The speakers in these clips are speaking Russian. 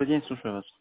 День, слушаю вас.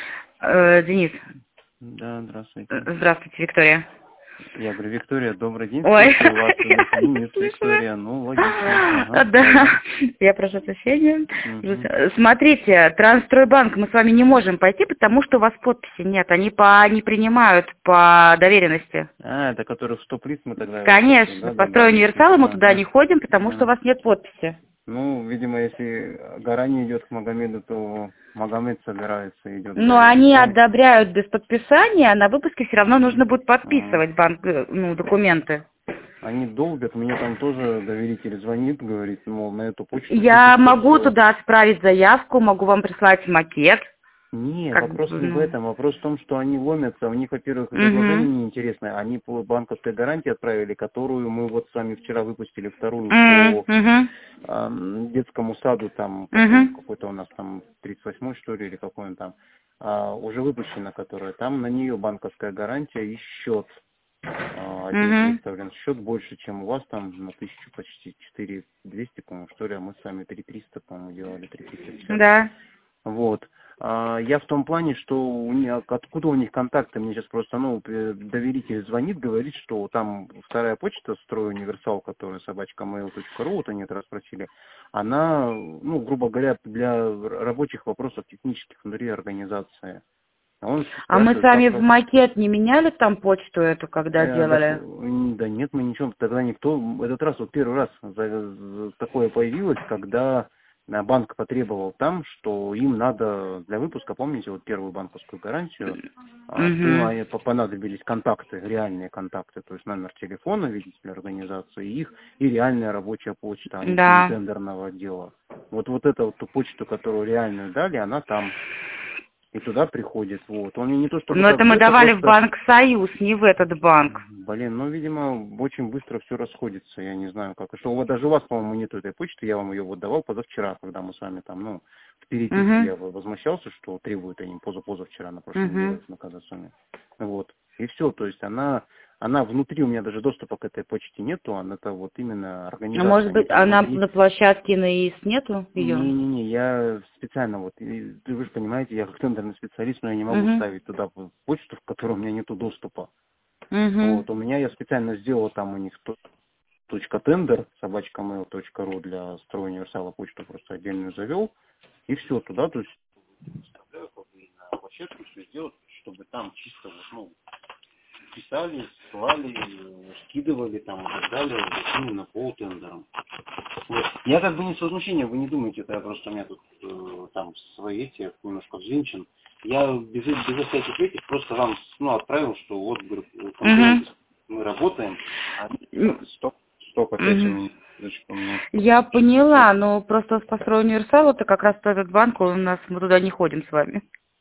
Денис. Да, здравствуйте. Здравствуйте, Виктория. Я говорю, Виктория, добрый день. Ой. Слушаю вас. Денис, Виктория. Ну, логично. Ага. Да, я прошу прощения. Мгм. Смотрите, Трансстройбанк мы с вами не можем пойти, потому что у вас подписи нет. Они не принимают по доверенности. Это который в стоп-лист мы тогда его Конечно, да, по строю добавить. универсала мы туда Ага. не ходим, потому что у Да. вас нет подписи. Ну, видимо, если гора не идет к Магомеду, то Магомед собирается и идет Но горе. они Там, одобряют без подписания, а на выпуске все равно нужно будет ага. подписывать документы. Они долбят, мне там тоже доверитель звонит, говорит, мол, на эту почту Я выпишите могу все. туда отправить заявку, могу вам прислать макет. Не, Как вопрос бы, не в этом. Вопрос в том, что они ломятся. У них, во-первых, предложение Угу. неинтересное. Они по банковской гарантии отправили, которую мы вот с вами вчера выпустили вторую по Угу. детскому саду, там Угу. какой-то у нас там 38-й, что ли, или какой он там. Уже выпущена, которая. Там на нее банковская гарантия и счет отдельно Угу. выставлен. Счет больше, чем у вас там на 1000 почти 4200, по-моему, что ли, а мы с вами 3300, по-моему, делали 3350. Да. Вот. Я в том плане, что откуда у них контакты, мне сейчас просто, доверитель звонит, говорит, что там вторая почта, стройуниверсал, которая собачка.mail.ru, вот они это расспросили, она, грубо говоря, для рабочих вопросов технических внутри организации. А он А мы с спрашивает, вами как в макет не меняли там почту эту, когда делали? да нет, мы ничего, тогда никто, этот раз, вот первый раз такое появилось, когда банк потребовал там, что им надо для выпуска, помните, вот первую банковскую гарантию, что им Угу. понадобились контакты, реальные контакты, то есть номер телефона, видите ли, организации, их, и реальная рабочая почта, а не Да. тендерного отдела. Вот эту вот ту почту, которую реальную дали, она там. И туда приходит, вот. Он не то чтобы Но как это бы мы это давали в просто. Банк Союз, не в этот банк. Блин, видимо, очень быстро все расходится, я не знаю как. Что вот даже у вас, по-моему, нету этой почты, я вам ее вот давал позавчера, когда мы с вами там, в переписке Угу. я возмущался, что требуют они позавчера на прошлой неделе Угу. от наказания. Вот. И все, то есть она внутри, у меня даже доступа к этой почте нету, это вот именно А организация, может они быть, там она внутри. на площадке на ИИС нету ее? Не-не-не, я специально вы же понимаете, я как тендерный специалист, но я не могу Угу. ставить туда почту, в которой у меня нету доступа. Угу. Вот, у меня я специально сделал там у них .tender, собачка.mail.ru для строя универсала почту просто отдельную завел, и все туда, то есть вставляю как бы на площадку все сделать, чтобы там чисто писали, ссылали, скидывали там и так далее, именно по тендерам. Вот. Я как бы не с возмущением, вы не думаете, это я просто у меня тут там свои эти немножко взвинчен. Я без всяких этих просто вам отправил, что вот, говорю, конкуренты, мы работаем, а стоп опять у Угу. меня. Дочка, у меня Я сейчас идет. поняла, но просто с построй универсал, это как раз этот банк, мы туда не ходим с вами.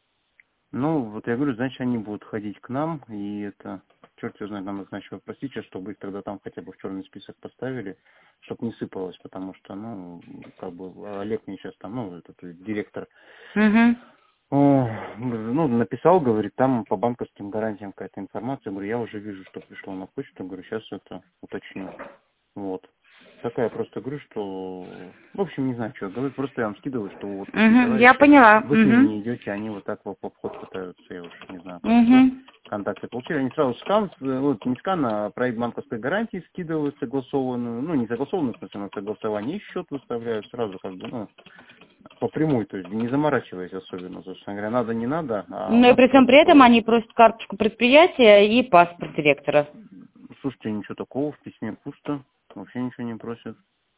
Вот я говорю, значит, они будут ходить к нам, и это, черт его знает, нам нужно еще попросить, чтобы их тогда там хотя бы в черный список поставили, чтобы не сыпалось, потому что, как бы, Олег мне сейчас там, этот директор, Угу. написал, говорит, там по банковским гарантиям какая-то информация, говорю, я уже вижу, что пришло на почту, говорю, сейчас это уточню, вот. Такая просто говорю, что, в общем, не знаю, что говорю, просто я вам скидываю, что вот такие Угу. Я товарищи, поняла. вы к ним Угу. не идете, они вот так в обход пытаются, я уж не знаю, как что, Угу. контакты получили, они сразу не скан, а проект банковской гарантии скидывают согласованную, не согласованную, в смысле, на согласование, и счет выставляют сразу, как бы, по прямой, то есть не заморачиваясь особенно, собственно говоря, надо, не надо, а у Но и нас при всем просто при этом по. они просят карточку предприятия и паспорт директора. Слушайте, ничего такого, в письме пусто, вообще ничего не просят.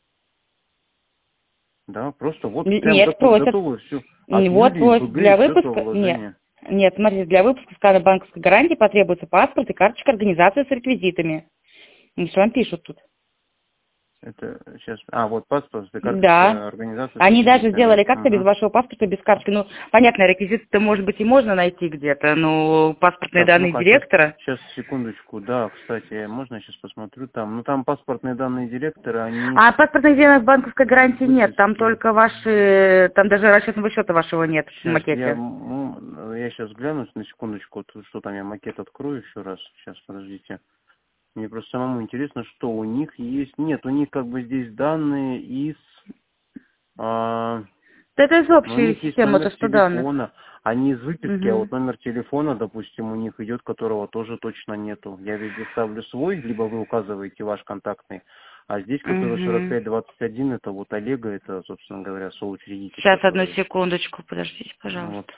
Да, просто вот прям Нет, просят. готовы все. От Вот, Юлии вот, БГ для счетного выпуска, нет. вложения. Нет, смотрите, для выпуска скана банковской гарантии потребуется паспорт и карточка организации с реквизитами. Что вам пишут тут? Это сейчас. Вот паспорт, это Да. карточка организации с Они даже реквизитами. сделали как-то без Угу. вашего паспорта, без карточки. Понятно, реквизиты-то, может быть, и можно найти где-то, но паспортные Так, данные ну-ка, директора. сейчас, секундочку, да, кстати, можно я сейчас посмотрю там. Там паспортные данные директора, они А паспортных данных банковской гарантии нет, там выписки. только ваши, там даже расчетного счета вашего нет в Сейчас макете. я сейчас гляну на секундочку, что там я макет открою еще раз. Сейчас, подождите. Мне просто самому интересно, что у них есть. Нет, у них как бы здесь данные из. Да это из Но у общей них есть системы, номер то, что данных. телефона, а не из выписки, а Угу. вот номер телефона, допустим, у них идет, которого тоже точно нету. Я везде ставлю свой, либо вы указываете ваш контактный. А здесь, который Угу. 4521, это вот Олега, это, собственно говоря, соучредитель, Сейчас, одну который... секундочку, подождите, пожалуйста. Вот.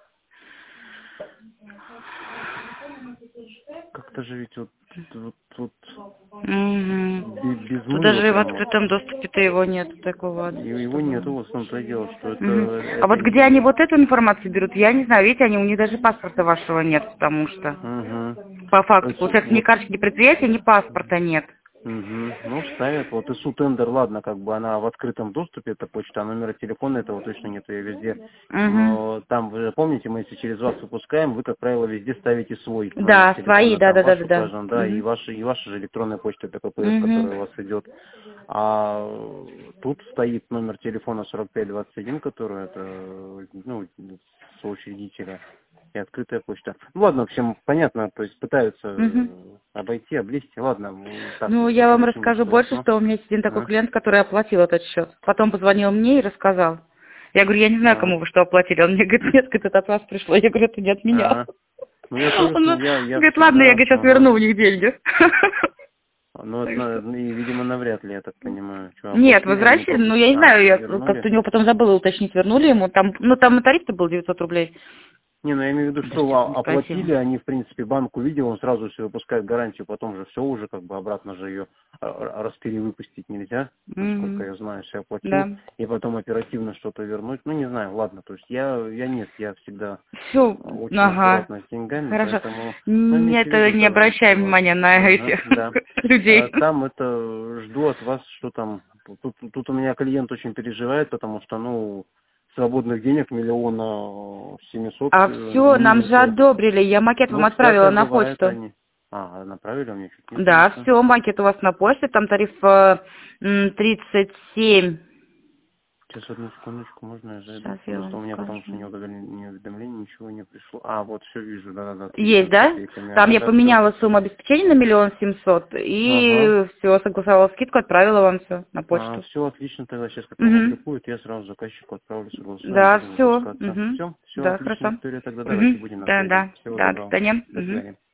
Как-то же ведь вот Угу. без Тут мыла даже в прям вот. открытом доступе-то его нет, такого И адреса, его чтобы... нету, в основном-то и дело, что Мгм. А это вот где они вот эту информацию берут, я не знаю. Видите, у них даже паспорта вашего нет, потому что Угу. по То факту, есть получается, ни вот, карточки предприятия, ни паспорта нет. ну, ставят, вот ИСУ тендер, ладно, как бы она в открытом доступе, эта почта, а номера телефона этого точно нет, я везде. Угу. Но там, вы же помните, мы если через вас выпускаем, вы, как правило, везде ставите свой номер Да, свои, телефона, да, там да, да, ваш да, да. указан, да, и ваша же электронная почта, это ППС, Угу. которая у вас идет. А тут стоит номер телефона 4521, который это, ну, соучредителя. И открытая почта. Ну ладно, в общем, понятно, то есть пытаются Угу. обойти, облезть. Ладно, так, Ну, я это вам очень расскажу быстро. больше, что у меня есть один такой Ну, клиент, который оплатил этот счет. Потом позвонил мне и рассказал. Я говорю, я не знаю, а, кому вы что оплатили. Он мне говорит, нет, говорит, это от вас пришло. Я говорю, это не от меня. а. Ну, я тоже, Он я говорит, ладно, я всегда, говорит, сейчас верну у них деньги. ну, Так что... и, видимо, навряд ли, я так понимаю. Что, Нет, оплатили, они возвращали, просто, ну, я не знаю, я вернули? как-то у него потом забыла уточнить, вернули ему. Там, ну, там и тариф-то был 900 рублей. Не, ну я имею в виду, Даже что честно не спросила. оплатили, они, в принципе, банк увидел, он сразу все выпускает гарантию, потом же все уже, как бы, обратно же ее расперевыпустить нельзя, насколько Мгм. я знаю, если оплатил, Да. и потом оперативно что-то вернуть, ну, не знаю, ладно, то есть я всегда Все, очень ага. аккуратно с деньгами, Хорошо. поэтому, ну, имейте в Это виду, не пожалуйста, обращаем вот. внимания на Ага, этих да. людей. Там это, жду от вас, что там, тут у меня клиент очень переживает, потому что, ну, свободных денег 1 700 А 000 все, нам же минуса. одобрили. Я макет вам Ну, отправила всякое на бывает почту. они. Направили, у меня чуть нет Да, ничего. все, макет у вас на почте. Там тариф 37. Сейчас, одну секундочку, можно я зайду? Сейчас я Просто вам у меня потому что скажу. не уведомление, ничего не пришло. Вот, все вижу, да-да-да, Есть, 37 с да? копейками. Там Ага, я да, все. поменяла сумму обеспечения на 1 700 000 Ага. и все, согласовала скидку, отправила вам все на почту. Все отлично, тогда сейчас как он Угу. опубликует, я сразу заказчику отправлю согласуем, Да, будем все. выпускаться. Угу. Все Да, отличная хорошо. история, тогда Угу. давайте будем на Да, связи. да, Всего да, до доброго. свидания. До Угу. свидания.